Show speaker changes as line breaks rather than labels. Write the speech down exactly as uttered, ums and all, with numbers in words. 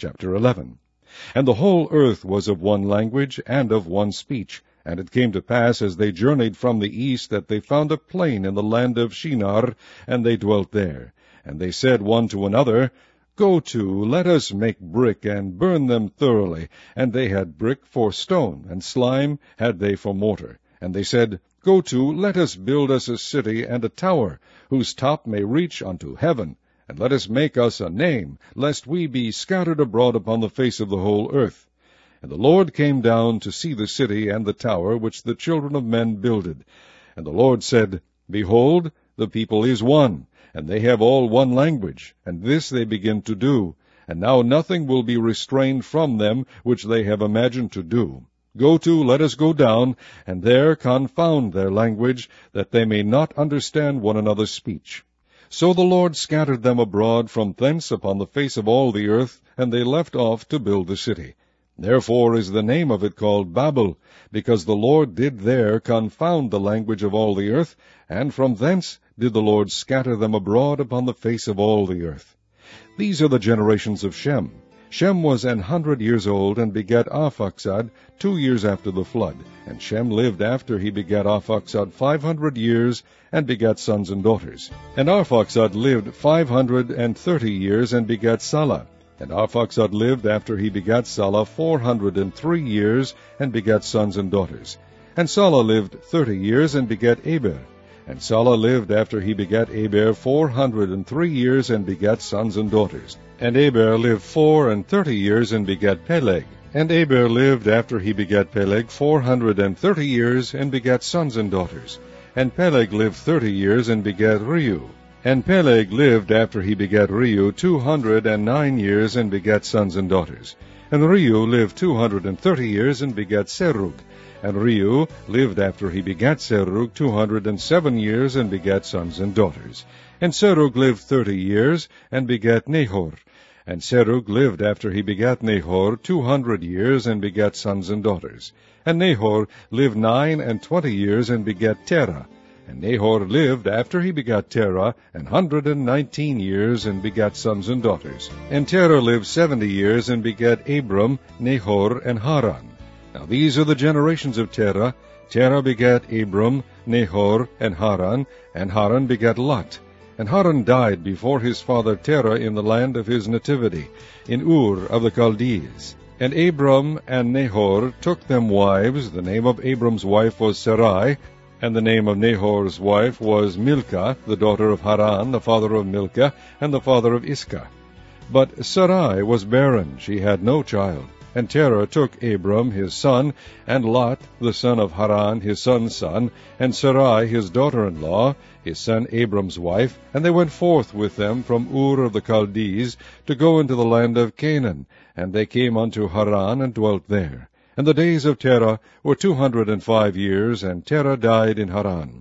Chapter eleven. And the whole earth was of one language and of one speech. And it came to pass, as they journeyed from the east, that they found a plain in the land of Shinar, and they dwelt there. And they said one to another, Go to, let us make brick, and burn them thoroughly. And they had brick for stone, and slime had they for mortar. And they said, Go to, let us build us a city and a tower, whose top may reach unto heaven. And let us make us a name, lest we be scattered abroad upon the face of the whole earth. And the Lord came down to see the city and the tower which the children of men builded. And the Lord said, Behold, the people is one, and they have all one language, and this they begin to do. And now nothing will be restrained from them which they have imagined to do. Go to, let us go down, and there confound their language, that they may not understand one another's speech. So the Lord scattered them abroad from thence upon the face of all the earth, and they left off to build the city. Therefore is the name of it called Babel, because the Lord did there confound the language of all the earth, and from thence did the Lord scatter them abroad upon the face of all the earth. These are the generations of Shem. Shem was an hundred years old, and begat Arphaxad two years after the flood. And Shem lived after he begat Arphaxad five hundred years, and begat sons and daughters. And Arphaxad lived five hundred and thirty years, and begat Salah. And Arphaxad lived after he begat Salah four hundred and three years, and begat sons and daughters. And Salah lived thirty years, and begat Eber. And Salah lived after he begat Eber four hundred and three years, and begat sons and daughters. And Eber lived four and thirty years, and begat Peleg. And Eber lived after he begat Peleg four hundred and thirty years, and begat sons and daughters. And Peleg lived thirty years, and begat Reu. And Peleg lived after he begat Reu two hundred and nine years, and begat sons and daughters. And Reu lived two hundred and thirty years, and begat Serug. And Reu lived after he begat Serug two hundred and seven years, and begat sons and daughters. And Serug lived thirty years, and begat Nahor. And Serug lived after he begat Nahor two hundred years, and begat sons and daughters. And Nahor lived nine and twenty years, and begat Terah. And Nahor lived after he begat Terah an hundred and nineteen years, and begat sons and daughters. And Terah lived seventy years, and begat Abram, Nahor, and Haran. Now these are the generations of Terah. Terah begat Abram, Nahor, and Haran, and Haran begat Lot. And Haran died before his father Terah in the land of his nativity, in Ur of the Chaldees. And Abram and Nahor took them wives. The name of Abram's wife was Sarai, and the name of Nahor's wife was Milcah, the daughter of Haran, the father of Milcah, and the father of Iscah. But Sarai was barren, she had no child. And Terah took Abram his son, and Lot the son of Haran his son's son, and Sarai his daughter-in-law, his son Abram's wife, and they went forth with them from Ur of the Chaldees to go into the land of Canaan. And they came unto Haran, and dwelt there. And the days of Terah were two hundred and five years, and Terah died in Haran.